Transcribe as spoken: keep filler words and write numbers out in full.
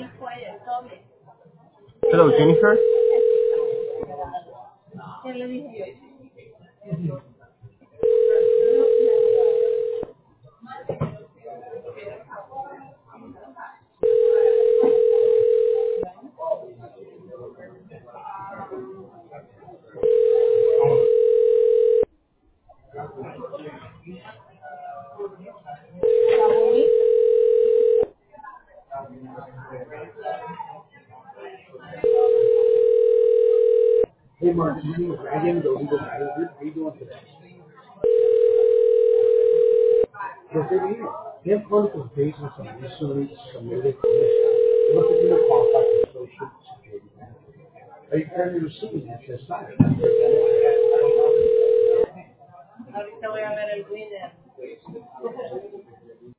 Hello, Jennifer. Hey, Mark, this is Ryan, the legal manager. How you doing today? Yes, they do. They have clinical basis on recently submitted commission. They look at your qualified for social security benefit. Are you currently receiving S S I? Ahorita voy a ver el winner.